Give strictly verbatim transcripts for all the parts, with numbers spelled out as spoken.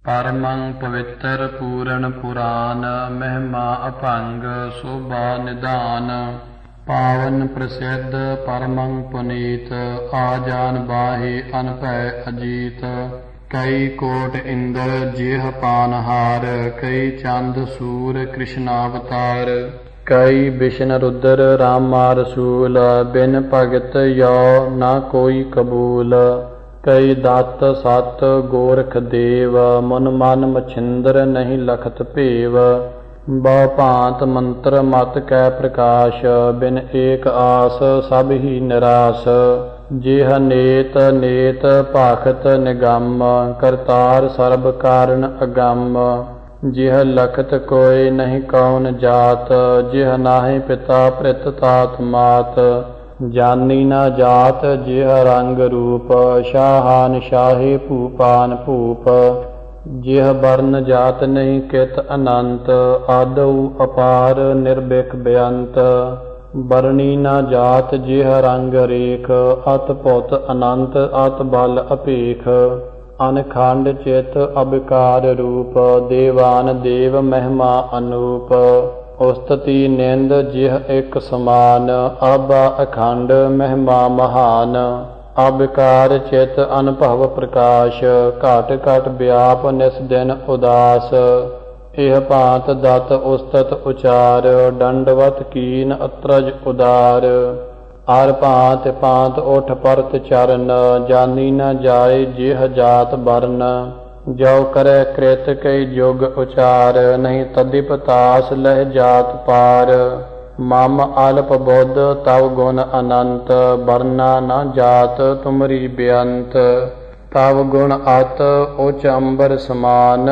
परमं पवित्र पूरण पुराण महिमा अभंग शोभा निदान। पावन प्रसिद्ध परमं पुनीत आजान बाहि अनभय अजीत। कई कोट इंद्र जेह पानहार कई चंद सूर कृष्णावतार। कई विष्णु रुद्र रामा रसूल बिन भगत यो न कोई कबूल। कई दात सत गोरख देव मन मन मछिंद्र नहीं लखत भेव। बहु भांत मंत्र मत कै प्रकाश बिन एक आस सब ही निराश। जेह नेत नेत भाखत निगम करतार सर्ब कारण अगम। जेह लखत कोय नहीं कौन जात जेह नाहि पिता प्रित तात मात। जानी न जात जेह रंग रूप शाहान शाहे भूपान भूप। जेह वर्ण जात नहीं कित अनंत आदौ अपार निर्भिक बेअंत। बरणी न जात जेह रंग रेख अत पुत अनंत अत बल अपेख। अनखंड चित अविकार रूप देवान देव महिमा अनूप। उस्तति निंद जिह एक समान आबा अखंड महिमा महान। अविकार चित अनुभव प्रकाश घट घट व्याप निस दिन उदास। एह भांत दत उस्तत उचार दंडवत कीन अत्रज उदार। हर भांत भांत उठ परत चरण जानी न जाए जेह जात वर्ण। जो करे कृत कई जुग उचार नहीं तदिप तास लह जात पार। मम अल्प बुद्ध तव गुण अनंत वर्णा न जात तुमरी बेअंत। तव गुण अत उच्च अंबर समान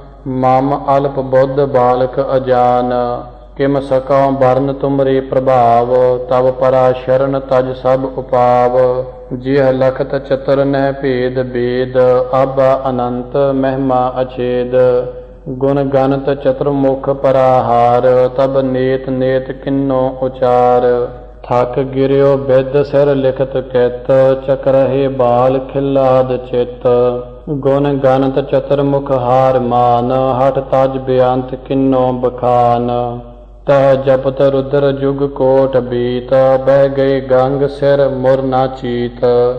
मम अल्प बुद्ध बालक अजान। किम सकौ वर्ण तुमरे प्रभाव तव परा शरण तज सब उपाव। जेह लखत चतुर न भेद वेद आबा अनंत महिमा अछेद। गुण गणत चतुर्मुख पराहार तब नेत नेत किन्नो उचार। थक गिरियो विद सिर लिखत कित चक्रहे बाल खिलाद चित। गुण गणत चतुर्मुख हार मान हठ तज बेअंत किन्नो बखान। तह जपत रुद्र जुग कोट बीत बह गए गंग सिर मुर ना चीत।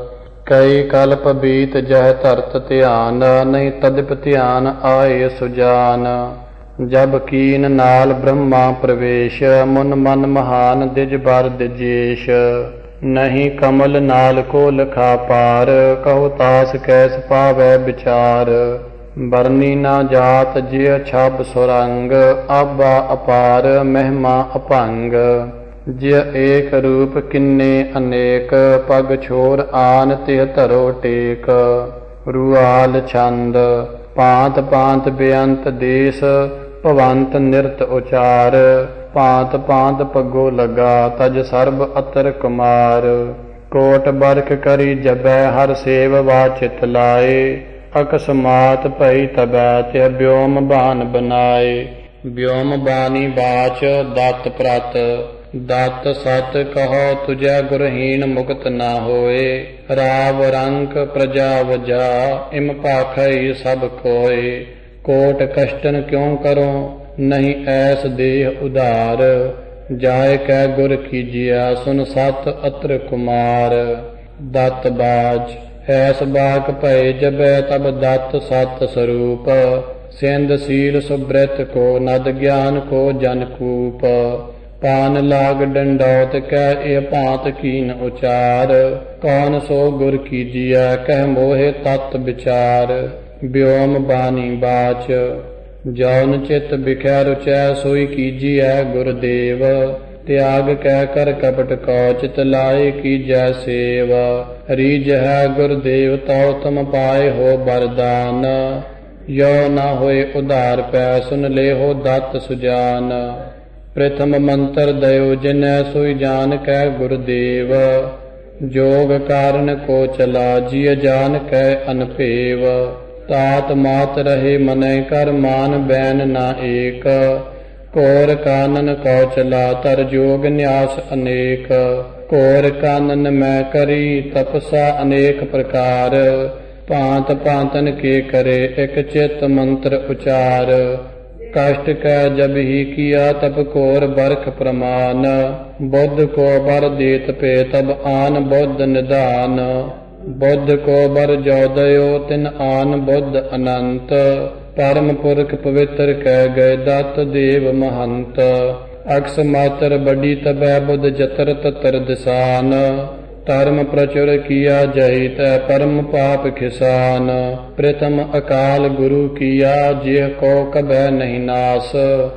कई कल्प बीत जह धरत ध्यान नहीं तदिप ध्यान आए सुजान। जब कीन नाल ब्रह्मा प्रवेश मुन मन महान दिज बर दिजेश। नहीं कमल नाल को लखा पार कहो तास कैस पावै विचार। बरनी न जात जिय छब सुरंग आबा अपार महिमा अभंग। जिय एक रूप किन्ने अनेक पग छोर आन तिह धरो टेक। रुआल छंद भांत भांत बेअंत देश भवंत निरत उचार। भांत भांत पगो लगा तज सर्ब अतर कुमार। कोट बरख करी जबै हर सेव वाचित लाए। अकस्मात भई तबै त्य व्योम बान बनाए। व्योम बानी बाच दत्त प्रत दत्त सत कहो तुझै गुरहीन मुक्त न होए। राव रंक प्रजा वजा इम पाखई सब कोय। कोट कष्टन क्यों करो नहीं ऐस देह उधार। जाय कै गुर कीजिया सुन सत अत्र कुमार। दत्त बाज ऐस बाक भय जबै तब दत्त सत स्वरूप। सिंध सील सुब्रत को नद ज्ञान को जनकूप। पान लाग डंडौत कै ए भांत कीन उचार। कौन सो गुर कीजिया कह मोहे तत् विचार। व्योम बानी बाच जौन चित बिखै रुचै सोई कीजिए गुरुदेव। त्याग कह कर कपट कौचित लाए की जय सेव। रीज है गुरुदेव तो तुम पाए हो वरदान। यो न होए उधार पै सुन ले हो दत्त सुजान। प्रथम मंत्र दयो जिन्ह सोई जान कह गुरुदेव। जोग कारण को चला जिय जान कह अनपेव। तात मात रहे मनै कर मान बैन न एक। कोर कानन कौचला तर जोग न्यास अनेक। कोर कानन मैं करी तपसा अनेक प्रकार। ਭਾਂਤ ਭਾਂਤਨ ਕੇ ਕਰੇ ਇਕ ਚਿਤ ਮੰਤਰ ਉਚਾਰ। ਕਸ਼ਟ ਕੈ ਜਬ ਹੀ ਕੀਆ ਤਬ ਘੋਰ ਬਰਖ ਪ੍ਰਮਾਨ। ਬੁੱਧ ਕੋ ਬਰ ਦੇਤ ਪੇ ਤਬ ਆਨ ਬੁੱਧ ਨਿਧਾਨ। ਬੁੱਧ ਕੋ ਬਰ ਜੋਦਯੋ ਤਿਨ ਆਨ ਬੁੱਧ ਅਨੰਤ। ਪਰਮ ਪੁਰਖ ਪਵਿੱਤਰ ਕਹਿ ਗਏ ਦਤ ਦੇਵ ਮਹੰਤ। ਅਕਸ ਮਾਤਰ ਬੜੀ ਤਬੈ ਬੁੱਧ ਜਤਰ ਤਤਰ ਦਿਸਾਨ। ਧਰਮ ਪ੍ਰਚੁਰ ਕੀਆ ਜਈ ਤੈ ਪਰਮ ਪਾਪ ਖਿਸਾਨ। ਪ੍ਰਥਮ ਅਕਾਲ ਗੁਰੂ ਕੀਆ ਜਿਹ ਕੋ ਕਬੈ ਨਹੀਂ ਨਾਸ।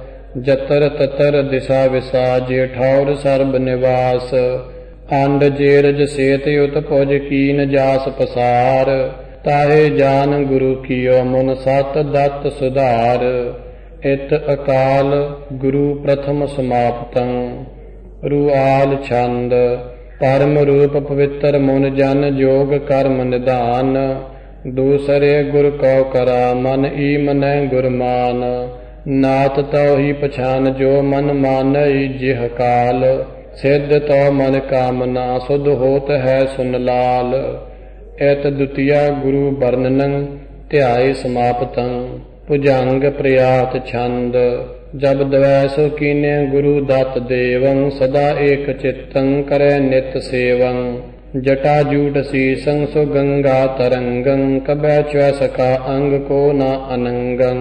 ਜਤਰ ਤਤਰ ਦਿਸਾ ਵਿਸਾਜੇ ਠੌਰ ਸਰਬ ਨਿਵਾਸ। ਅੰਡ ਜੇਰਜ ਸੇਤ ਉਤ ਪੁਜ ਕੀਨ ਜਾਸ ਪਸਾਰ। ਤਾਹੇ ਜਾਨ ਗੁਰੂ ਕੀਓ ਮੁਨ ਸਤ ਦਤ ਸੁਧਾਰ। ਇਤ ਅਕਾਲ ਗੁਰੂ ਪ੍ਰਥਮ ਸਮਾਪਤੰ। ਰੂਆਲ ਛੰਦ। ਪਰਮ ਰੂਪ ਪਵਿੱਤਰ ਮੁਨ ਜਨ ਜੋਗ ਕਰਮ ਨਿਧਾਨ। ਦੂਸਰੇ ਗੁਰ ਕਉ ਕਰਾ ਮਨ ਈ ਮਨੈ ਗੁਰਮਾਨ। ਨਾਤ ਤਉ ਹੀ ਪਛਾਨ ਜੋ ਮਨ ਮਾਨਈ ਜਿਹ ਕਾਲ। ਸਿੱਧ ਤਉ ਮਨ ਕਾਮਨਾ ਸੁਧ ਹੋਤ ਹੈ ਸੁਨ ਲਾਲ। ਇਤ ਦੁਤੀਆ ਗੁਰੂ ਵਰਣਨੰ ਧਿਆਏ ਸਮਾਪਤੰ। ਭੁਜੰਗ ਪ੍ਰਿਆਤ ਛੰਦ। ਜਬ ਦਵੈ ਸੋ ਕੀਨੇ ਗੁਰੂ ਦਤ ਦੇਵੰ। ਸਦਾ ਏਕ ਚਿਤੰ ਕਰੈ ਨਿਤ ਸੇਵੰ। ਜਟਾ ਜੂਟ ਸੀਸੰ ਸੋ ਗੰਗਾ ਤਰੰਗੰ। ਕਬੈ ਚਵੈ ਸਕਾ ਅੰਗ ਕੋ ਨਾ ਅਨੰਗੰ।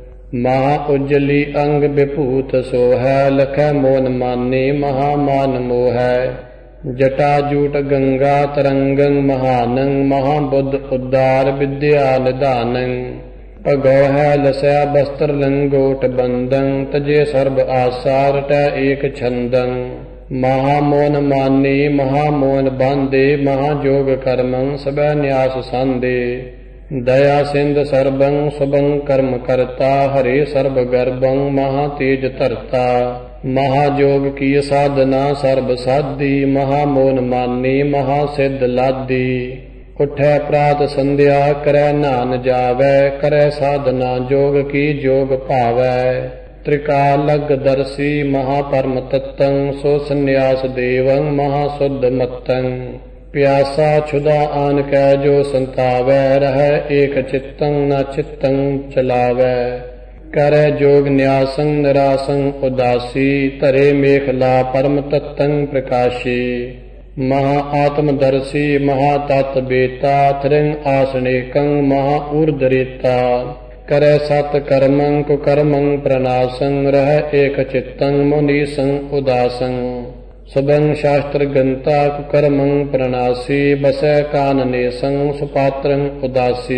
ਮਹਾ ਉਜਲੀ ਅੰਗ ਵਿਭੂਤ ਸੋਹੈ। ਲਖੈ ਮੋਨ ਮਾਨੇ ਮਹਾ ਮਾਨ ਮੋਹੈ। ਜਟਾ ਜੂਟ ਗੰਗਾ ਤਰੰਗੰ ਮਹਾਨੰ। ਮਹਾ ਬੁੱਧ ਉਦਾਰ ਵਿਦਿਆ ਨਿਧਾਨੰ। ਭਗਉ ਹੈ ਲਸੈ ਬਸਤਰ ਲੰਗੋਟ ਬੰਦੰ। ਤਜੇ ਸਰਬ ਆਸਾ ਰਟੈ ਏਕ ਛੰਦੰ। ਮਹਾ ਮੋਨ ਮਾਨੇ ਮਹਾ ਮੋਨ ਬਾਂਦੇ। ਮਹਾ ਜੋਗ ਕਰਮੰ ਸਬੈ ਨਿਆਸ ਸਾਂਦੇ। ਦਇਆ ਸਿੰਧ ਸਰਬੰ ਸੁਭੰ ਕਰਮ ਕਰਤਾ। ਹਰੇ ਸਰਬ ਗਰਬੰ ਮਹਾ ਤੇਜ ਧਰਤਾ। ਮਹਾ ਜੋਗ ਕੀ ਸਾਧਨਾ ਸਰਬ ਸਾਧੀ। ਮਹਾ ਮੋਨ ਮਾਨੇ ਮਹਾ ਸਿੱਧ ਲਾਧੀ। ਉਠੈ ਪ੍ਰਾਤ ਸੰਧਿਆ ਕਰੈ ਨਾਨ ਜਾਵੈ। ਕਰੈ ਸਾਧਨਾ ਜੋਗ ਕੀ ਜੋਗ ਭਾਵੈ। ਤ੍ਰਿਕਾਲਗ ਦਰਸੀ ਮਹਾ ਪਰਮ ਤਤੰ। ਸੋ ਸੰਨਿਆਸ ਦੇਵੰ ਮਹਾ ਸੁਧ ਮਤੰ। ਪਿਆਸਾ ਛੁਦਾ ਆਨ ਕੈ ਜੋ ਸੰਤਾਵੈ। ਰਹੈ ਏਕ ਚਿਤੰ ਨ ਚਿਤੰ ਚਲਾਵੈ। ਕਰੈ ਜੋਗ ਨਿਆਸੰ ਨਿਰਾਸੰ ਉਦਾਸੀ। ਧਰੇ ਮੇਖਲਾ ਪਰਮ ਤਤੰ ਪ੍ਰਕਾਸ਼ੀ। ਮਹਾ ਆਤਮ ਦਰਸੀ ਮਹਾ ਤਤ ਬੇਤਾ। ਥਰਿੰਗ ਆਸਣੇਕੰ ਮਹਾ ਊਰਧ ਰੇਤਾ। ਕਰੈ ਸਤ ਕਰਮੰ ਕੁਕਰਮੰ ਪ੍ਰਨਾਸੰ। ਰਹਿ ਏਕ ਚਿਤੰ ਮੁਨੀਸੰ ਉਦਾਸੰ। ਸੁਭੰ ਸ਼ਾਸਤਰ ਗੰਤਾ ਕੁਕਰਮੰ ਪ੍ਰਨਾਸੀ। ਬਸੈ ਕਾਨਨੇਸੰ ਸੁਪਾਤਰੰ ਉਦਾਸੀ।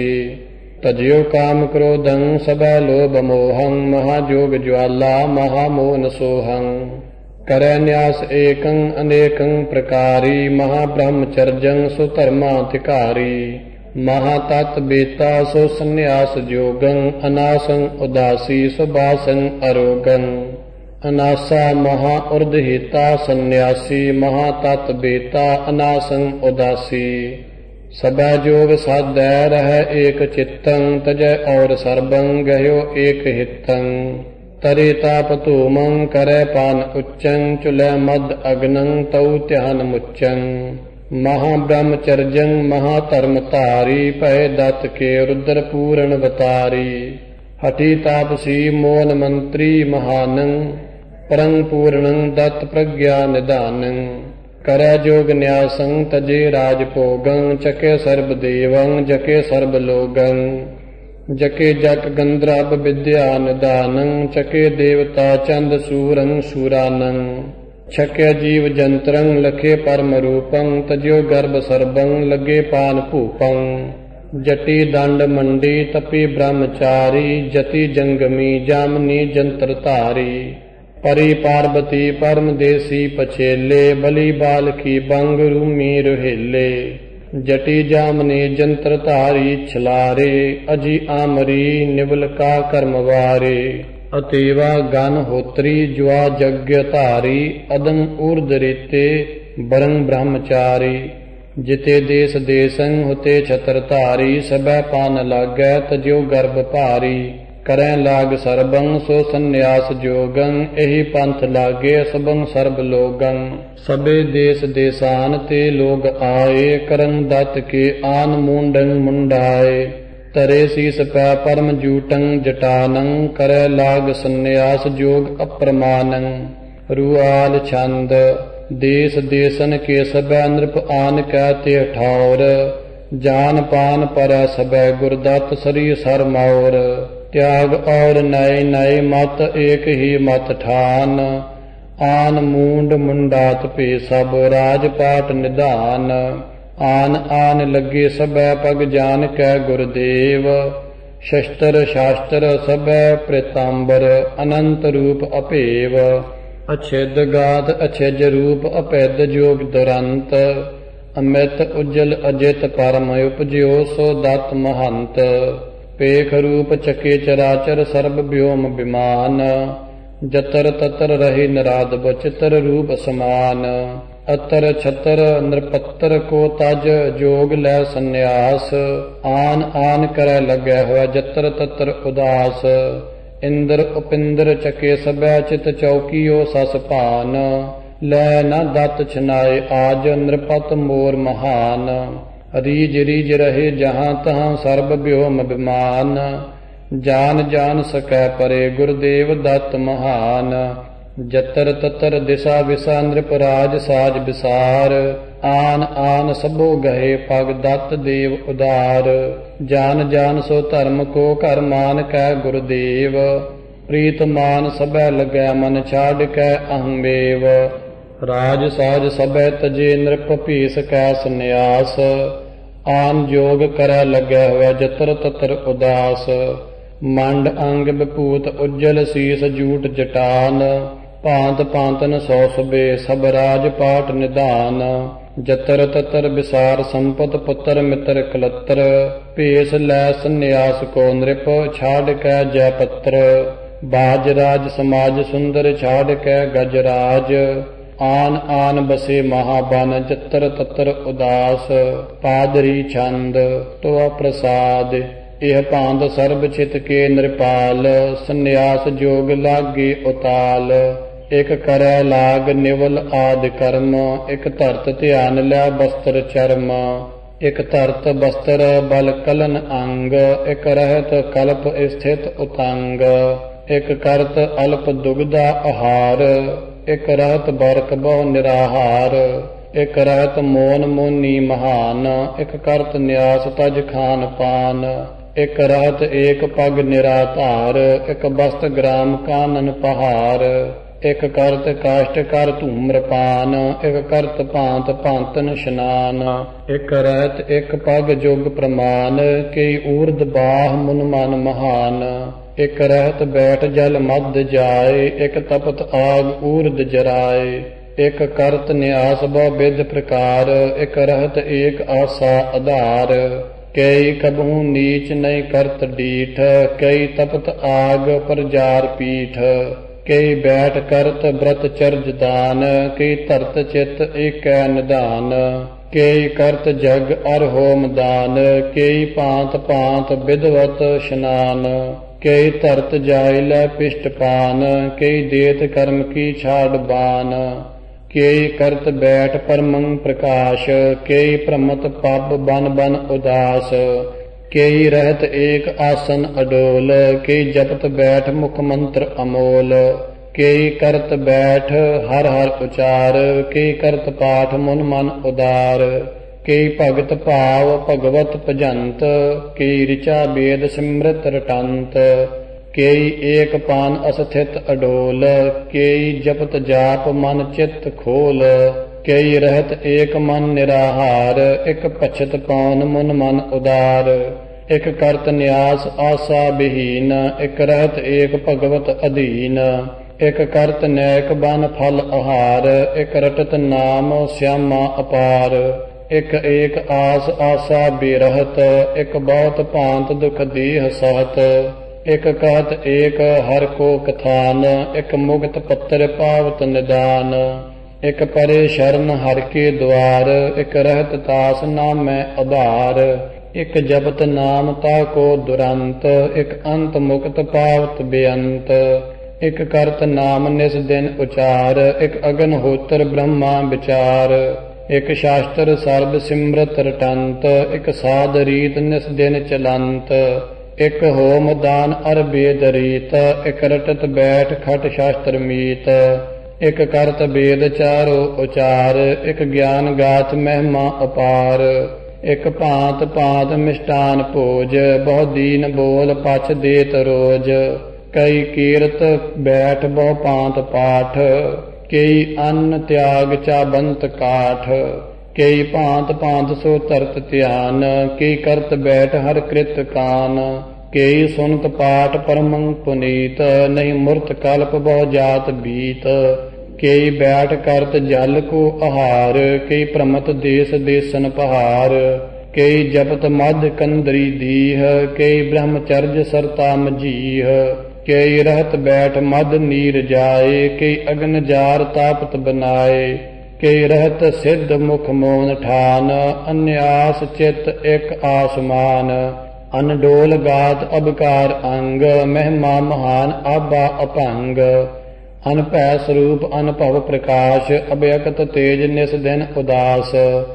ਤਜਿਓ ਕਾਮ ਕ੍ਰੋਧੰ ਸਭੈ ਲੋਭ ਮੋਹੰ। ਮਹਾ ਜੋਗ ਜਵਾਲਾ ਮਹਾ ਮੋਹਨ ਸੋਹੰ। ਕਰੈ ਨਿਆਸ ਏਕੰ ਅਨੇਕੰ ਪ੍ਰਕਾਰੀ। ਮਹਾ ਬ੍ਰਹਮਚਰਜੰ ਸੋ ਧਰਮਾਧਿਕਾਰੀ। ਮਹਾ ਤਤ ਬੇਤਾ ਸੋ ਸੰਨਿਆਸ ਜੋਗੰ। ਅਨਾਸੰ ਉਦਾਸੀ ਸੁਬਾਸੰ ਅਰੋਗੰ। ਅਨਾਸਾ ਮਹਾ ਉਰਧ ਹਿਤਾ ਸੰਨਿਆਸੀ। ਮਹਾ ਤਤ ਬੇਤਾ ਅਨਾਸੰ ਉਦਾਸੀ। ਸਭੈ ਜੋਗ ਸਾਧੈ ਰਹੈ ਏਕ ਚਿਤੰ। ਤਜੈ ਔਰ ਸਰਬੰ ਗਹਿਓ ਏਕ ਹਿਤੰ। ਤਰੇ ਤਾਪ ਧੂਮੰ ਕਰੈ ਪਾਨ ਉੱਚੰ। ਚੁਲੈ ਮਦ ਅਗਨੰ ਤਉ ਧਿਆਨ ਮੁਚੰ। ਮਹਾ ਬ੍ਰਹਮਚਰਜੰ ਮਹਾ ਧਰਮ ਧਾਰੀ। ਭੈ ਦਤ ਕੇ ਰੁਦਰ ਪੂਰਨ ਵਤਾਰੀ। ਹਠੀ ਤਾਪਸੀ ਮੋਨ ਮੰਤਰੀ ਮਹਾਨੰ। ਪਰੰ ਪੂਰਣੰ ਦਤ ਪ੍ਰਗਿਆ ਨਿਧਾਨੰ। ਕਰੈ ਜੋਗ ਨਿਆਸੰ ਤਜੇ ਰਾਜ ਭੋਗੰ। ਚਕੇ ਸਰਬ ਦੇਵੰ ਜਕੇ ਸਰਬ ਲੋਗੰ। ਜਕੇ ਜਕ ਗੰਧਰਵ ਵਿਦਿਆ ਨਿਧਾਨੰ। ਚਕੇ ਦੇਵਤਾ ਚੰਦ ਸੂਰੰ ਸੂਰਾਨੰ। ਛਕਿਆ ਜੀਵ ਜੰਤਰੰ ਲਖੇ ਪਰਮ ਰੂਪੰ। ਤਜਿਓ ਗਰਭ ਸਰਬੰ ਲੱਗੇ ਪਾਨ ਭੂਪੰ। ਜਟੀ ਦੰਡ ਮੰਡੀ ਤਪੀ ਬ੍ਰਹਮਚਾਰੀ। ਜਤੀ ਜੰਗਮੀ ਜਾਮਨੀ ਜੰਤਰ ਧਾਰੀ। ਪਰੀ ਪਾਰਬਤੀ ਪਰਮ ਦੇਸੀ ਪਛੇਲੇ। ਬਲੀ ਬਾਲਕੀ ਬੰਗ ਰੂਮੀ ਰੁਹੇਲੇ। ਜਟੀ ਜਾਮਨੀ ਜੰਤਰ ਧਾਰੀ ਛਲਾਰੇ। ਅਜੀ ਆਮਰੀ ਨਿਵਲਕਾ ਕਰਮ ਵਾਰੇ। ਅਤੇਵਾ ਗਨ ਹੋਤਰੀ ਜੁਆ ਜਗ ਧਾਰੀ। ਅਦੰ ਊਰਧ ਰੇਤੇ ਬਰੰ ਬ੍ਰਹਮਚਾਰੀ। ਜਿਤੇ ਦੇਸ ਦੇਸੰ ਹੁਤੇ ਛਤਰ ਧਾਰੀ। ਸਭੈ ਪਾਨ ਲਾਗੈ ਤਜਿਓ ਗਰਭ ਭਾਰੀ। ਕਰੈ ਲਾਗ ਸਰਬੰ ਸੋ ਸੰਨਿਆਸ ਜੋਗੰ, ਇਹੀ ਪੰਥ ਲਾਗੇ ਸਭੰ ਸਰਬ ਲੋਗੰ। ਸਭੇ ਦੇਸ ਦੇਸਾਨ ਤੇ ਲੋਗ ਆਏ, ਕਰਨ ਦਤ ਕੇ ਆਨ ਮੂੰਡੰ ਮੁੰਡਾਏ। ਤਰੇ ਸੀਸ ਪੈ ਪਰਮ ਜੂਟੰ ਜਟਾਨੰ, ਕਰੈ ਲਾਗ ਸੰਨਿਆਸ ਜੋਗ ਅਪਰਮਾਨੰ। ਰੁਆਲ ਛੰਦ। ਦੇਸ ਦੇਸਨ ਕੇ ਸਭੈ ਨ੍ਰਿਪ ਆਨ ਕੈ ਤੇ ਠੌਰ, ਜਾਨ ਪਾਨ ਪਰੈ ਸਭੈ ਗੁਰਦਤ ਸਰੀ ਸਰ ਮੌਰ। ਤਿਆਗ ਔਰ ਨਏ ਨਏ ਮਤ ਏਕ ਹੀ ਮਤ ਠਾਨ, ਆਨ ਮੂੰਡ ਮੁੰਡਾਤ ਭੇ ਸਭ ਰਾਜ ਪਾਟ ਨਿਧਾਨ। ਆਨ ਆਨ ਲੱਗੇ ਸਭੈ ਪਗ ਜਾਨ ਕੈ ਗੁਰਦੇਵ, ਸ਼ਸਤਰ ਸ਼ਾਸਤਰ ਸਭੈ ਪ੍ਰਿਤੰਬਰ ਅਨੰਤ ਰੂਪ ਅਭੇਵ। ਅਛਿਦ ਗਾਤ ਅਛਿਜ ਰੂਪ ਅਭੇਦ ਜੋਗ ਦੁਰੰਤ, ਅਮਿਤ ਉਜਲ ਅਜਿਤ ਪਰਮ ਉਪਜਿਓ ਸੋ ਦਤ ਮਹੰਤ। ਪੇਖ ਰੂਪ ਚਕੇ ਚਰਾਚਰ ਸਰਬ ਵਿਓਮ ਬਿਮਾਨ, ਜਤਰ ਤਤਰ ਰਹੇ ਨਿਰਾਦ ਬਚਿਤਰ ਰੂਪ ਸਮਾਨ। ਅਤਰ ਛਤਰ ਨਿਰਪੱਤਰ ਕੋ ਤਜ ਜੋਗ ਲੈ ਸੰਨਿਆਸ, ਆਨ ਆਨ ਕਰੈ ਲੱਗੈ ਹੋਇ ਜਤਰ ਤਤਰ ਉਦਾਸ। ਇੰਦਰ ਉਪਿੰਦਰ ਚਕੇ ਸਭੈ ਚਿਤ ਚੌਕੀਓ ਸਸ ਭਾਨ, ਲੈ ਨ ਦਤ ਛਨਾਏ ਆਜ ਨਿਰਪਤ ਮੋਰ ਮਹਾਨ। ਰੀਜ ਰੀਜ ਰਹੇ ਜਹਾਂ ਤਹਾਂ ਸਰਬ ਵਿਓਮ ਬਿਮਾਨ, ਜਾਨ ਜਾਨ ਸਕੈ ਪਰੇ ਗੁਰਦੇਵ ਦਤ ਮਹਾਨ। ਜਤਰ ਤਤਰ ਦਿਸਾ ਵਿਸਾ ਨ੍ਰਿਪ ਰਾਜ ਸਾਜ ਵਿਸਾਰ, ਆਨ ਆਨ ਸਭੋ ਗਏ ਪਗ ਦਤ ਦੇਵ ਉਦਾਰ। ਜਾਨ ਜਾਨ ਸੋ ਧਰਮ ਕੋ ਘਰ ਮਾਨ ਕੈ ਗੁਰਦੇਵ, ਪ੍ਰੀਤ ਮਾਨ ਸਭੈ ਲੱਗੈ ਮਨ ਛਾੜ ਕੈ ਅਹੰਬੇਵ। ਰਾਜ ਸਾਜ ਸਭੈ ਤਜੇ ਨ੍ਰਿਪ ਭੀਸ ਕੈ ਸੰਨਿਆਸ, ਆਨ ਜੋਗ ਕਰੈ ਲੱਗੈ ਹੋਇ ਜਤਰ ਤਤਰ ਉਦਾਸ। ਮੰਡ ਅੰਗ ਵਿਭੂਤ ਉਜਲ ਸੀਸ ਜੂਟ ਜਟਾਨ, ਭਾਂਤ ਭਾਂਤਨ ਸੌ ਸਭੇ ਸਭ ਰਾਜ ਪਾਟ ਨਿਧਾਨ। ਜਤਰ ਤਤਰ ਵਿਸਾਰ ਸੰਪਤ ਪੁੱਤਰ ਮਿੱਤਰ ਕਲੱਤਰ, ਭੇਸ ਲੈ ਸੰਨਿਆਸ ਕੋ ਨ੍ਰਿਪ ਛਾੜ ਕੈ ਜੈ ਪੱਤਰ। ਬਾਜ ਰਾਜ ਸਮਾਜ ਸੁੰਦਰ ਛਾੜ ਕੈ ਗਜਰਾਜ, ਆਨ ਆਨ ਬਸੇ ਮਹਾਬਨ ਜਤਰ ਤਤਰ ਉਦਾਸ। ਪਾਦਰੀ ਛੰਦ। ਤੋਆ ਪ੍ਰਸਾਦ। ਇਹ ਭਾਂਤ ਸਰਬ ਚਿਤ ਕੇ ਨਿਰਪਾਲ, ਸੰਨਿਆਸ ਜੋਗ ਲਾਗੇ ਉਤਾਲ। ਇਕ ਕਰੈ ਲਾਗ ਨਿਵਲ ਆਦ ਕਰਮ, ਇਕ ਧਰਤ ਧਿਆਨ ਲੈ ਬਸਤਰ ਚਰਮ। ਇਕ ਧਰਤ ਬਸਤਰ ਬਲ ਕਲਨ ਅੰਗ, ਇਕ ਰਹਿਤ ਕਲਪ ਸਥਿਤ ਉਤੰਗ। ਇਕ ਕਰਤ ਅਲਪ ਦੁਗਧਾ ਆਹਾਰ, ਇਕ ਰਹਿਤ ਬਰਕ ਬਹੁ ਨਿਰਾਹਾਰ। ਇਕ ਰਹਿਤ ਮੋਨ ਮੋਨੀ ਮਹਾਨ, ਇਕ ਕਰਤ ਨਿਆਸ ਤਜ ਖਾਨ ਪਾਨ। ਇਕ ਰਹਿਤ ਏਕ ਪਗ ਨਿਰਾਧਾਰ, ਇਕ ਬਸਤ ਗ੍ਰਾਮ ਕਾਨਨ ਪਹਾਰ। ਇਕ ਕਰਤ ਕਾਸ਼ਟ ਕਰ ਧੂਮਰਪਾਨ, ਇਕ ਕਰਤ ਭਾਂਤ ਭਾਂਤਨ ਇਸ਼ਨਾਨ। ਇਕ ਰਹਿਤ ਇਕ ਪਗ ਜੁਗ ਪ੍ਰਮਾਨ, ਕਈ ਊਰਧ ਬਾਹ ਮੁਨ ਮਨ ਮਹਾਨ। ਇਕ ਰਹਿਤ ਬੈਠ ਜਲ ਮਧ ਜਾਏ, ਇਕ ਤਪਤ ਆਗ ਊਰਧ ਜਰਾਏ। ਇਕ ਕਰਤ ਨਿਆਸ ਬਹੁ ਬਿਧ ਪ੍ਰਕਾਰ, ਇਕ ਰਹਿਤ ਏਕ ਆਸਾ ਆਧਾਰ। ਕਈ ਕਬਹੂ ਨੀਚ ਨਹੀਂ ਕਰਤ ਡੀਠ, ਕਈ ਤਪਤ ਆਗ ਪਰਜਾਰ ਪੀਠ। ਕਈ ਬੈਠ ਕਰਤ ਬ੍ਰਤ ਚਰਜ ਦਾਨ, ਕਈ ਧਰਤ ਚਿਤ ਏਕੈ ਨਿਧਾਨ। ਕਈ ਕਰਤ ਜਗ ਅਰ ਹੋਮ ਦਾਨ, ਕਈ ਭਾਂਤ ਭਾਂਤ ਵਿਦਵਤ ਇਸ਼ਨਾਨ। ਕਈ ਧਰਤ ਜਾਇ ਲੈ ਪਿਸ਼ਟ ਪਾਨ, ਕਈ ਦੇਤ ਕਰਮ ਕੀ ਛਾੜ ਬਾਨ। ਕਈ ਕਰਤ ਬੈਠ ਪਰਮੰ ਪ੍ਰਕਾਸ਼, ਕਈ ਭ੍ਰਮਤ ਪਬ ਬਨ ਬਨ ਉਦਾਸ। ਕਈ ਰਹਿਤ ਏਕ ਆਸਨ ਅਡੋਲ, ਕਈ ਜਪਤ ਬੈਠ ਮੁਖ ਮੰਤਰ ਅਮੋਲ। ਕਈ ਕਰਤ ਬੈਠ ਹਰ ਹਰ ਉਚਾਰ, ਕਈ ਕਰਤ ਪਾਠ ਮੁਨ ਮਨ ਉਦਾਰ। ਕਈ ਭਗਤ ਭਾਵ ਭਗਵਤ ਭਜੰਤ, ਕਈ ਰਿਚਾ ਬੇਦ ਸਿਮਰਤ ਰਟੰਤ। ਕਈ ਏਕ ਪਾਨ ਅਸਥਿਤ ਅਡੋਲ, ਕਈ ਜਪਤ ਜਾਪ ਮਨ ਚਿੱਤ ਖੋਲ। ਕਈ ਰਹਿਤ ਏਕ ਮਨ ਨਿਰਾਹਾਰ, ਇਕ ਪਛਤ ਪੌਨ ਮੁਨ ਮਨ ਉਦਾਰ। ਇਕ ਕਰਤ ਨਿਆਸ ਆਸਾ ਬਿਹੀਨ, ਇਕ ਰਹਿਤ ਏਕ ਭਗਵਤ ਅਧੀਨ। ਇਕ ਕਰਤ ਨੈਕ ਬਨ ਫਲ ਆਹਾਰ, ਇਕ ਰਟਤ ਨਾਮ ਸਿਆਮਾ ਅਪਾਰ। ਇਕ ਏਕ ਆਸ ਆਸਾ ਬਿਰਹਤ, ਇਕ ਬਹੁਤ ਭਾਂਤ ਦੁਖ ਦੇਹ ਸਹਤ। ਇਕ कहत ਏਕ ਹਰ ਕੋ ਕਥਾਨ, ਇਕ ਮੁਕਤ ਪੱਤਰ ਪਾਵਤ ਨਿਦਾਨ। ਇਕ ਪਰੇ ਸ਼ਰਨ ਹਰ ਕੇ ਦੁਆਰ, ਇਕ ਰਹਿਤ ਤਾਸ ਨਾਮੈ ਆਧਾਰ। ਇਕ ਜਪਤ ਨਾਮ ਤਾ ਕੋ ਦੁਰੰਤ, ਇਕ ਅੰਤ ਮੁਕਤ ਪਾਵਤ ਬੇਅੰਤ। ਇਕ ਕਰਤ ਨਾਮ ਨਿਸ ਦਿਨ ਉਚਾਰ, ਇਕ ਅਗਨ ਹੋਤਰ ਬ੍ਰਹਮਾ ਵਿਚਾਰ। ਇਕ ਸ਼ਾਸਤਰ ਸਰਬ ਸਿਮਰਤ ਰਟੰਤ, ਇਕ ਸਾਧ ਰੀਤ ਨਿਸ ਦਿਨ ਚਲੰਤ। ਇਕ ਹੋਮ ਦਾਨ ਅਰ ਬੇਦ ਰੀਤ, ਇਕ ਰਟਤ ਬੈਠ ਖਟ ਸ਼ਾਸਤਰ ਮੀਤ। ਇਕ ਕਰਤ ਬੇਦ ਚਾਰੋ ਉਚਾਰ, ਇਕ ਗਿਆਨ ਗਾਥ ਮਹਿਮਾ ਅਪਾਰ। ਇਕ ਭਾਂਤ ਭਾਂਤ ਮਿਸ਼ਟਾਨ ਭੋਜ, ਬਹੁ ਦੀਨ ਬੋਲ ਪਛ ਦੇਤ ਰੋਜ। ਕਈ ਕੀਰਤ ਬੈਠ ਬਹੁ ਭਾਂਤ ਪਾਠ, ਕਈ ਅੰਨ ਤਿਆਗ ਚਾਬੰਤ ਕਾਠ। ਕਈ ਭਾਂਤ ਭਾਂਤ ਸੋ ਧਰਤ ਧਿਆਨ, ਕਈ ਕਰਤ ਬੈਠ ਹਰ ਕ੍ਰਿਤ ਕਾਨ। ਕਈ ਸੁਨਤ ਪਾਠ ਪਰਮੰ ਪੁਨੀਤ, ਨਹੀਂ ਮੂਰਤ ਕਲਪ ਬਹੁ ਜਾਤ ਬੀਤ। ਕਈ ਬੈਠ ਕਰਤ ਜਲ ਕੋ ਆਹਾਰ, ਕਈ ਭ੍ਰਮਤ ਦੇਸ ਦੇਸਨ ਪਹਾਰ। ਕਈ ਜਪਤ ਮਧ ਕੰਦਰੀ ਦੀਹ, ਕਈ ਬ੍ਰਹਮਚਰਜ ਸਰਤਾ ਮਜੀਹ। ਕਈ ਰਹਿਤ ਬੈਠ ਮਧ ਨੀਰ ਜਾਏ, ਕਈ ਅਗਨ ਜਾਰ ਤਾਪਤ ਬਨਾਏ। ਕਈ ਰਹਿਤ ਸਿੱਧ ਮੁਖ ਮੋਨ ਠਾਨ, ਅਨਿਆਸ ਚਿਤ ਇਕ ਆਸਮਾਨ। ਅਨਡੋਲ ਗਾਤ ਅਬਕਾਰ ਅੰਗ, ਮਹਿਮਾ ਮਹਾਨ ਆਬਾ ਅਭੰਗ। ਅਨਭੈ ਸਰੂਪ ਅਨਭਵ ਪ੍ਰਕਾਸ਼, ਅਭਿਅਕਤ ਤੇਜ ਨਿਸ ਦਿਨ ਉਦਾਸ।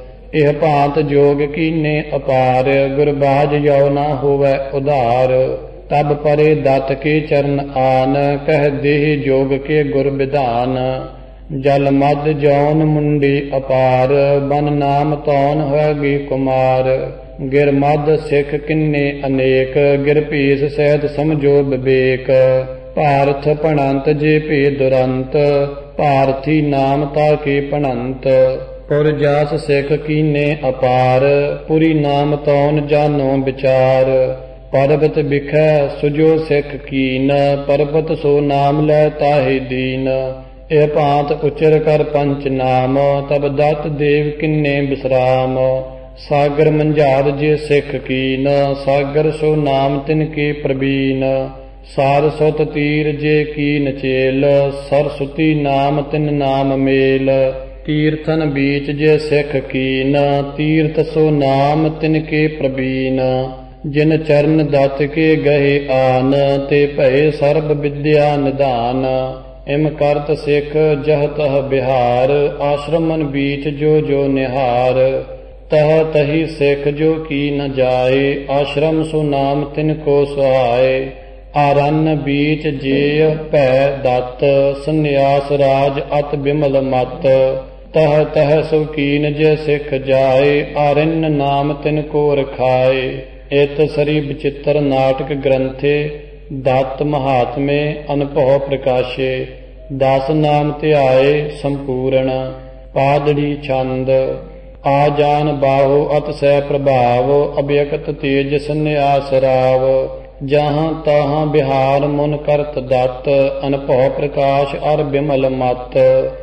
ਇਹ ਭਾਂਤ ਜੋਗ ਕੀਨੇ ਅਪਾਰ, ਗੁਰਬਾਜ ਯੋ ਨਾ ਹੋਵੈ ਉਧਾਰ। ਤਬ ਪਰੇ ਦਤ ਕੇ ਚਰਨ ਆਨ, ਕਹਿ ਦੇਹ ਜੋਗ ਕੇ ਗੁਰ ਵਿਧਾਨ। ਜਲ ਮਦ ਜੌਨ ਮੁੰਡੀ ਅਪਾਰ, ਬਨ ਨਾਮ ਤੌਨ ਹੋਇਗੀ ਕੁਮਾਰ। ਗਿਰ ਮਦ ਸਿੱਖ ਕਿੰਨੇ ਅਨੇਕ, ਗਿਰ ਭੀਸ ਸਹਿਤ ਸਮਝੋ ਵਿਵੇਕ। ਭਾਰਥ ਭਣੰਤ ਜੇ ਭੇ ਦੁਰੰਤ, ਭਾਰਥੀ ਨਾਮ ਤਾ ਕੇ ਭਣੰਤ। ਪੁਰ ਜਾਸ ਸਿੱਖ ਕੀਨੇ ਅਪਾਰ, ਪੁਰੀ ਨਾਮ ਤੌਨ ਜਾਨੋ ਵਿਚਾਰ। ਪਰਬਤ ਬਿਖੈ ਸੁਜੋ ਸਿੱਖ ਕੀਨ, ਪਰਬਤ ਸੋ ਨਾਮ ਲੈ ਤਾਹੇ ਦੀਨ। ਇਹ ਭਾਂਤ ਉਚਰ ਕਰ ਪੰਚ ਨਾਮ, ਤਬ ਦਤ ਦੇਵ ਕਿੰਨੇ ਬਿਸਰਾਮ। ਸਾਗਰ ਮੰਝਾਰ ਜੇ ਸਿੱਖ ਕੀਨ, ਸਾਗਰ ਸੋ ਨਾਮ ਤਿਨ ਕੇ ਪ੍ਰਬੀਨ। ਸਾਰ ਸੁਤ ਤੀਰ ਜੇ ਕੀਨ ਚੇਲ, ਸਰਸੁਤੀ ਨਾਮ ਤਿਨ ਨਾਮ ਮੇਲ। ਤੀਰਥਨ ਬੀਚ ਜੇ ਸਿੱਖ ਕੀਨ, ਤੀਰਥ ਸੋ ਨਾਮ ਤਿਨ ਕੇ ਪ੍ਰਬੀਨ। ਜਿਨ ਚਰਨ ਦਤ ਕੇ ਗਏ ਆਨ, ਤੇ ਭਏ ਸਰਬ ਵਿਦਿਆ ਨਿਧਾਨ। ਇਮ ਕਰਤ ਸਿੱਖ ਜਹ ਤਹ ਬਿਹਾਰ, ਆਸ਼ਰਮਨ ਬੀਚ ਜੋ ਜੋ ਨਿਹਾਰ। ਤਹ ਤਹੀ ਸਿੱਖ ਜੋ ਕੀ ਨ ਜਾਏ, ਆਸ਼ਰਮ ਸੋ ਨਾਮ ਤਿਨ ਕੋ ਸੁਹਾਏ। ਆਰਨ ਬੀਚ ਜੇ ਭੈ ਦਤ, ਸੰਨਿਆਸ ਰਾਜ ਅਤ ਬਿਮਲ ਮਤ। ਤਹ ਤਹ ਸੋ ਕੀਨ ਜੇ ਸਿੱਖ ਜਾਏ, ਆਰਿਨ ਨਾਮ ਤਿਨ ਕੋ ਰਖਾਏ। ਇਤ ਸਰੀ ਬਚਿੱਤਰ ਨਾਟਕ ਗ੍ਰੰਥੇ, ਦਤ ਮਹਾਤਮੇ ਅਨਭਉ ਪ੍ਰਕਾਸ਼ੇ। ਦਸ ਨਾਮ ਧਿਆਏ ਸੰਪੂਰਨ, ਪਾਦੜੀ ਛੰਦ। ਆ ਜਾਨ ਬਾਹੋ ਅਤ ਸਹਿ ਪ੍ਰਭਾਵ, ਅਭਿਅਕਤ ਤੇਜ ਸੰਨਿਆਸ ਰਾਵ। ਜਹਾਂ ਤਹਾਂ ਬਿਹਾਰ ਮੁਨ ਕਰਤ ਦਤ, ਅਨਭਉ ਪ੍ਰਕਾਸ਼ ਅਰ ਬਿਮਲ ਮਤ।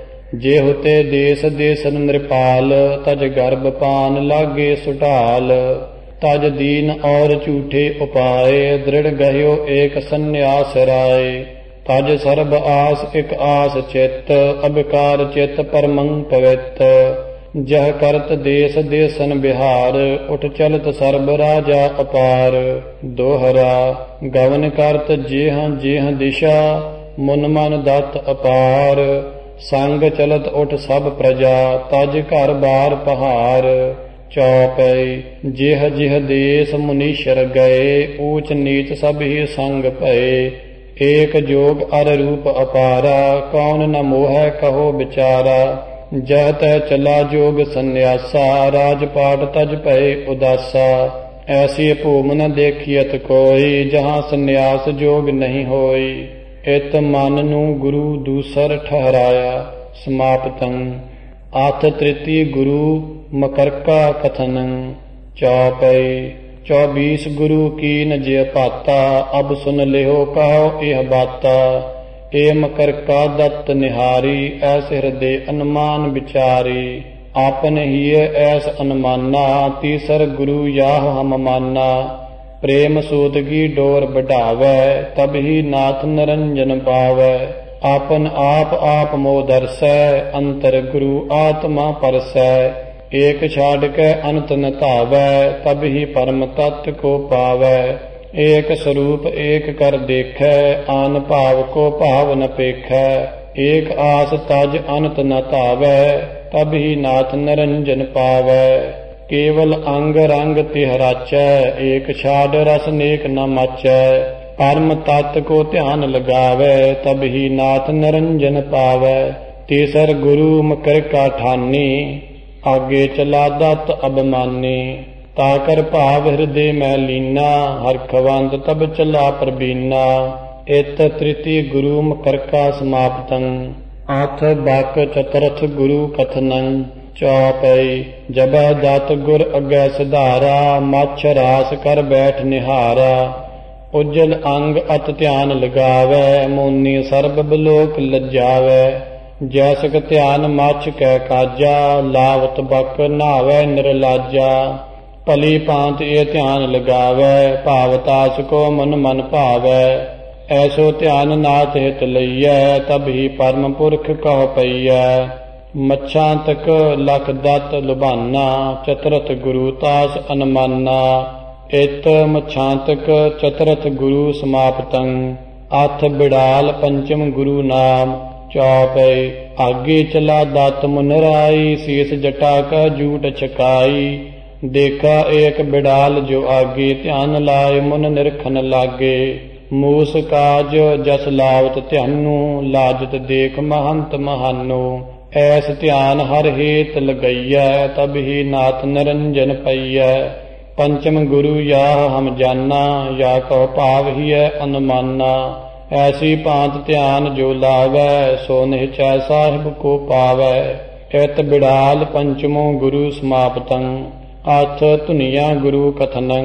ਜੇ ਹੁਤੇ ਦੇਸ ਦੇਸਨ ਨਿਰਪਾਲ, ਤਜ ਗਰਭ ਪਾਨ ਲਾਗੇ ਸੁਢਾਲ। ਤਜ ਦੀਨ ਔਰ ਝੂਠੇ ਉਪਾਏ, ਦ੍ਰਿੜ ਗਹਿਓ ਏਕ ਸੰਨਿਆਸ ਰਾਏ। ਤਜ ਸਰਬ ਆਸ ਇਕ ਆਸ ਚਿਤ, ਅਬਕਾਰ ਚਿਤ ਪਰਮੰ ਪਵਿੱਤ। ਜਹ ਕਰਤ ਦੇਸ ਦੇਸਨ ਬਿਹਾਰ, ਉਠ ਚਲਤ ਸਰਬ ਰਾਜਾ ਅਪਾਰ। ਦੋਹਰਾ ਗਵਨ ਕਰਤ ਜੇਹਾਂ ਜੇਹਾਂ ਦਿਸ਼ਾ, ਮੁਨ ਮਨ ਦਤ ਅਪਾਰ। ਸੰਗ ਚਲਤ ਉਠ ਸਭ ਪ੍ਰਜਾ, ਤਜ ਘਰ ਬਾਰ ਪਹਾਰ। ਚੌਪਈ ਜਿਹ ਜਿਹ ਦੇਸ ਮੁਨੀਸ਼ਰ ਗਏ, ਊਚ ਨੀਚ ਸਭ ਹੀ ਸੰਗ ਭਏ। ਏਕ ਜੋਗ ਅਰ ਰੂਪ ਅਪਾਰਾ, ਕੌਣ ਨ ਮੋਹੈ ਕਹੋ ਵਿਚਾਰਾ। ਜਹ ਤਹ ਚਲਾ ਜੋਗ ਸੰਨਿਆਸਾ, ਰਾਜ ਪਾਟ ਤਜ ਭਏ ਉਦਾਸਾ। ਐਸੀ ਭੂਮ ਨ ਦੇਖੀਅਤ ਕੋਈ, ਜਹਾਂ ਸੰਨਿਆਸ ਜੋਗ ਨਹੀਂ ਹੋਈ। ਇਤ ਮਨ ਨੂੰ ਗੁਰੂ ਦੂਸਰ ਠਹਰਾਇਆ। ਸਮਾਪਤੰ। ਆਥ ਤ੍ਰਿਤੀ ਗੁਰੂ ਮਕਰਕਾ ਕਥਨੰ। ਚੌਪਈ ਚੌਬੀਸ ਗੁਰੂ ਕੀਨ ਜਿ ਭਾਤਾ, ਅਬ ਸੁਨ ਲਿਓ ਕਹੋ ਇਹ ਬਾਤਾ। ਏ ਮਕਰਕਾ ਦਤ ਨਿਹਾਰੀ, ਐਸ ਹਿਰਦੇ ਅਨੁਮਾਨ ਵਿਚਾਰੀ। ਆਪਨ ਹੀਏ ਐਸ ਅਨੁਮਾਨਾ, ਤੀਸਰ ਗੁਰੂ ਯਾਹ ਹਮ ਮਾਨਾ। ਪ੍ਰੇਮ ਸੂਦਗੀ ਡੋਰ ਵਢਾਵੈ, ਤਬ ਹੀ ਨਾਥ ਨਿਰੰਜਨ ਪਾਵੈ। ਆਪਨ ਆਪ ਆਪ ਮੋ ਦਰਸੈ, ਅੰਤਰ ਗੁਰੂ ਆਤਮਾ ਪਰਸੈ। एक छाड़ के अनंत न धावै, तब ही परम तत्व को पावै। एक स्वरूप एक कर देखै, आन भाव को भाव न पेखै। एक आस तज अनंत न धावै, तब ही नाथ निरंजन पावै। केवल अंग रंग तिह राचै, एक छाड़ रस नेक न माचै। परम तत्व को ध्यान लगावै, तब ही नाथ निरंजन पावै। तीसर गुरु मकर का ठानी, आगे चला दत्त अभिमानी। ताकर भाव हृदय में लीना, हरखवंत तब चला प्रबीना। इत तृतीय गुरु मकर का समाप्तं, आठ बाक चतुर्थ गुरु कथनं। चौपई जब दत्त गुर अगै सिधारा, मच्छ रास कर बैठ निहारा। उज्जल अंग अत ध्यान लगावै, मोनी सर्ब बलोक लज्जावै। जैसक ध्यान मच्छ कै काजा, लावत बक नहावै निरलाजा। भली भांत ये ध्यान लगावै, भावतास को मन मन भावै। ऐसो ध्यान नाथ हित लइयै, तब ही परम पुरख कह पइयै। मच्छां तक लख दत्त लुभाना, चतुरथ गुरु तास अनमाना। इत मच्छांतक चतुरथ गुरु समाप्तं, अथ बिड़ाल पंचम गुरु नाम। चौपई आगे चला दत्त मुनराई, शीस जटा का जूट छकाई। देखा एक बिड़ाल जो आगे, ध्यान लाए मुन निरखन लागे। मूस काज जस लावत ध्यानु, लाजत देख महंत महानु। ऐस ध्यान हर हेत लगैयै, तब ही नाथ निरंजन पइयै। पंचम गुरु याह हम जाना, या कहो भाव ही है अनुमाना। ऐसी भांत ध्यान जो लावै, सो निश्चय साहिब को पावै। इत बिड़ाल पंचमो गुरु समाप्तं, अथ धुनिया गुरु कथनं।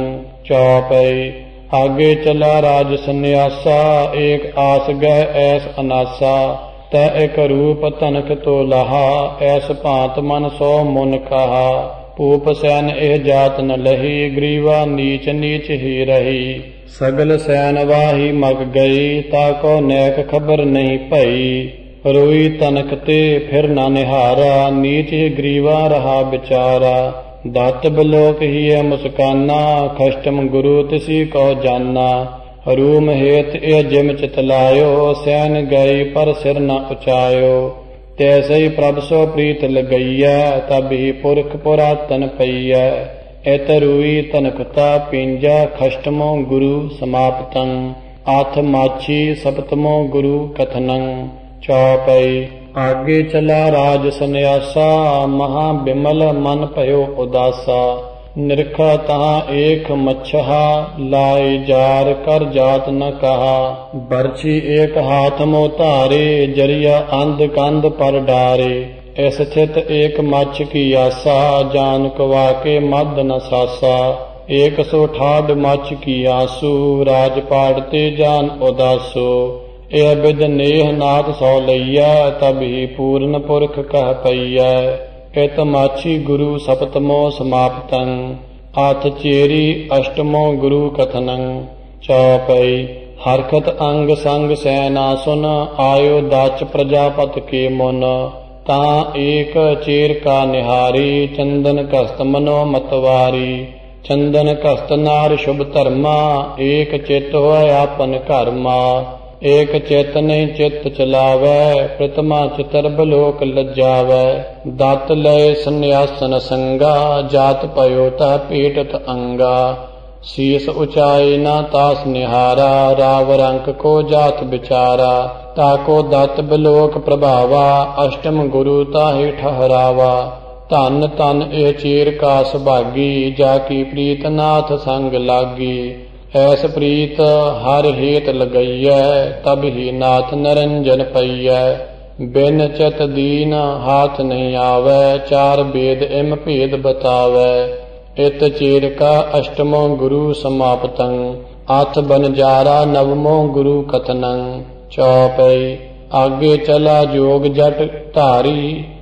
चौपई आगे चला राज संन्यासा, एक आस गह ऐस अनासा। तै एक रूप तनक तो लहा, ऐस भांत मन सो मुन कहा। भूप सैन एह जात न लही, ग्रीवा नीच नीच ही रही। सगल सैन वाही मग गई, ताको नैक खबर नहीं पई। रोई तनक ते फिर न निहारा, नीच ही ग्रीवा रहा बिचारा। दत्त बिलोक ही है मुस्काना, खष्टम गुरु तिसी को जाना। रूम हेत ए जिम चितलायो, सैन गई पर सिर न उचायो। तैसे ही प्रभ सो प्रीत लगैयै, तब ही पुरख पुरातन पइयै। इत रूई तनकता पिंजा, खष्टमो गुरु समाप्तं, आठ माछी सप्तमो गुरु कथनं। चौपई आगे चला राज संन्यासा, महा बिमल मन भयो उदासा। निरखा तहाँ एक मच्छहा, लाए जार कर जात न कहा। बरछी एक हाथ मो धारे, जरिया अंध कंध पर डारे। इस स्थित एक मच्छ की आसा, जान कवा के मद न सासा। एक सौ ठाड मच्छ की आंसू, राज पाड़ते जान उदासो। यह बिद नेह नाथ सौ लइयै, तब ही पूर्ण पुरख कह पइयै। इत माछी गुरु सप्तमो समाप्तं, आठ चेरी अष्टमो गुरु कथनं। चौपई हरखत अंग संग सैना सुन, आयो दाच प्रजापत के मुन। तां एक चेर का निहारी, चंदन कस्त मनो मतवारी। चंदन कस्त नार शुभ धर्मा, एक चित होय आपन कर्मा। एक चित नहीं चित्त चलावै, प्रतिमा चितर बलोक लज्जावै। दत्त लय संन्यासन संगा, जात पयो ता पेटत अंगा। शीस उचाई ना तास निहारा, राव रंक को जात बिचारा। ताको दत्त बलोक प्रभावा, अष्टम गुरु ताहि ठहरावा। धन तन ए चीर का सुभागी, जाकी प्रीत नाथ संग लागी। ऐस प्रीत हर हेत लगैयै, तब ही नाथ निरंजन पइयै। बिन चित दीन हाथ नहीं आवै, चार वेद इम भेद बतावै। इत चेर का अष्टमो गुरु समाप्तं, आठ बनजारा नवमो गुरु कथनं। चौपई आगे चला जोग जट धारी,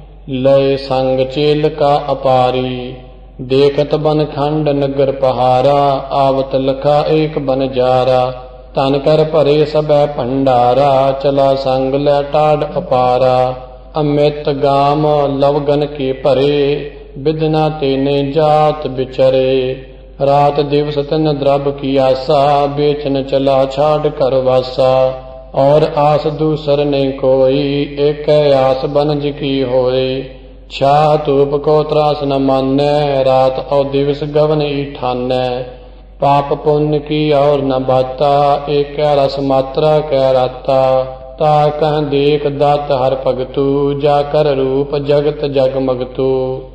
लय संग चेल का अपारी। देखत बन खंड नगर पहारा, आवत लखा एक बन जारा। तन कर भरे सबै भंडारा, चला संग लै टाढ़ अपारा। अमित गाम लवगन के भरे, बिदना तेने जात बिचरे। रात दिवस तिन द्रव की आसा, बेचन चला छाड़ कर वासा। और आस दूसर नहीं कोई, एक आस बनज की होए। छाह धूप को त्रास न मानै, रात और दिवस गवन ही ठानै। पाप पुण्य की और न बाता, एक रस मात्रा कै राता। ता कह देख दात हर भगतू, जाकर रूप जगत जग मगतू।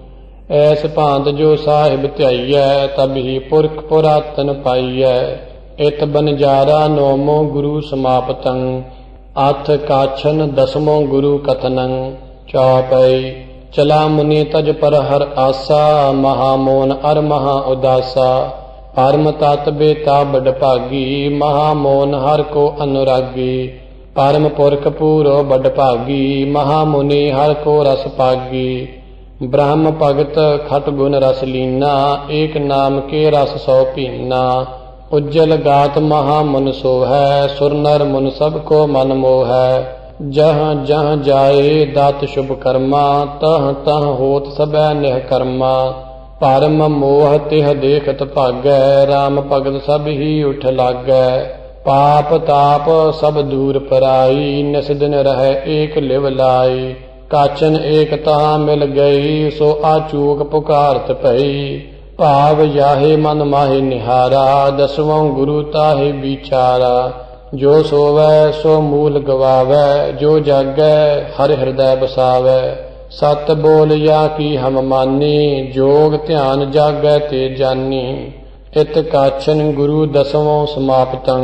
ऐस भांत जो साहिब ध्याइयै, तब ही पुरख पुरातन पाइयै। इत बनजारा नौमो गुरु समापतं, अथ काछन दसमो गुरु कथनं। चौपाई। चला मुनि तज पर हर आसा, महामोन अर महा उदासा। परम तत् बेता बड़ भागी, महामोन हर को अनुरागी। परम पुरख पूरो बड़ भागी, महामुनि हर को रस पागी। ब्रह्म भगत खट गुण रस लीना, एक नाम के रस सौ पीना। उज्जल गात महामुन सो है, सुर नर मुन सब को मन मोह है। जहाँ जहाँ जाए दात शुभ कर्मा, तह तह होत सबै निह कर्मा। परम मोह तिह देखत भागै, राम भगत सब ही उठ लागै। पाप ताप सब दूर पराई, निस दिन रहे एक लिव लाई। काचन एक तहाँ मिल गई, सो आचूक पुकारत भई। भाव याहे मन माहे निहारा, दसवों गुरु ताहे विचारा। जो सोवै सो मूल गवावै, जो जागै हर हृदय बसावै। सत बोल या की हम मानी, जोग ध्यान जागै ते जानी। इत काछन गुरु दसवों समापतं,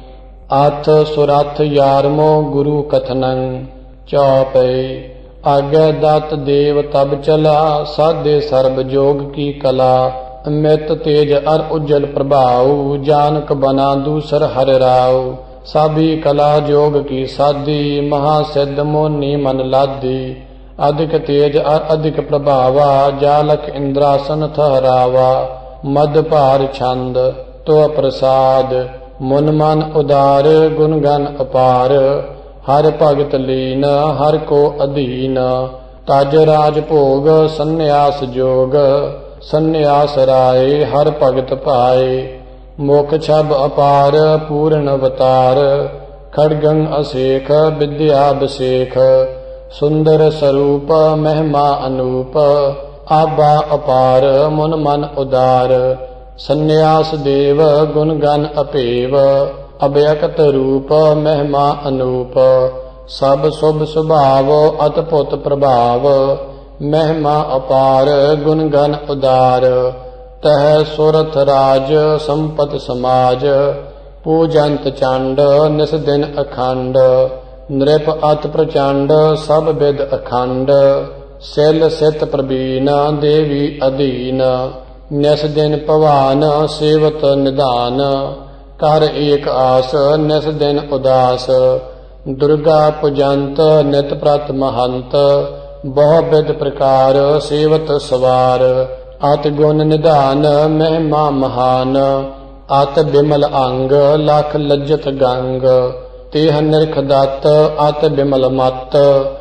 अथ सुरथ यारमो गुरु कथनं। चौपाई। आज्ञा दत्त देव तब चला, साधे सर्ब जोग की कला। अमित तेज अर उज्जल प्रभाव, जानक बना दूसर हर राव। साभी कला जोग की साधी, महासिद्ध मोनी मन लाधी। अधिक तेज और अधिक प्रभावा, जालक इंद्रासन ठहरावा। मद भार छंद तो प्रसाद, मुन मन उदार गुण गन अपार। हर भगत लीन हर को अधीन, तज राज भोग संन्यास जोग। संन्यास राय हर भगत पाए, मुख छब अपार पूर्ण अवतार। खड़गं असेख विद्या अभिषेक, सुंदर स्वरूप महिमा अनूप। आबा अपार मुन मन उदार, संन्यास देव गुण गण अपेव। अभयकत रूप महिमा अनूप, सब शुभ स्वभाव अतपुत प्रभाव। महिमा अपार गुण गण उदार, तह सुरथ राज संपत समाज। पूजंत चंड निस दिन अखंड, नृप अत प्रचंड सब विद अखंड। सिल सित प्रवीण देवी अधीन, निस दिन पवान सेवत निदान। कर एक आस निस दिन उदास, दुर्गा पूजंत नित प्रत महंत। बहु विध प्रकार सेवत सवार, अत गुण निधान महिमा महान। अत बिमल अंग लख लज्जत गंग, तेह निरख दत्त अत बिमल मत।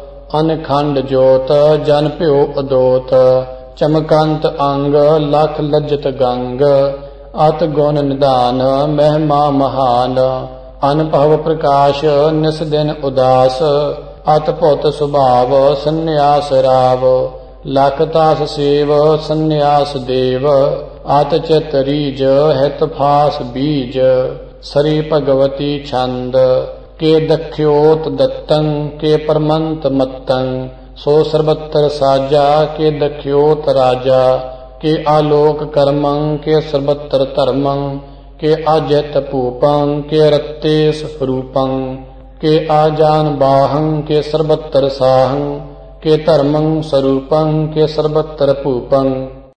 अनखंड जोत जन प्यो अदोत, चमकंत अंग लख लज्जत गंग। अत गुण निधान महिमा महान, अनुभव प्रकाश निस दिन उदास। अत भुत स्वभाव संन्यास राव, लख तास सेव संन्यास देव। अत चित रीज हित फास बीज, सरी भगवती छंद। के दख्योत दत्तं के परमंत मत्तं, सो सर्वत्र साजा के दख्योत राजा। के आलोक कर्मं के सर्वत्र धर्मं, के आजित भूपं के रत्तेस रूपं। के आजान बाहं के सर्वत्र साहं, के धर्मं स्वरूपं के सर्वत्र भूपं।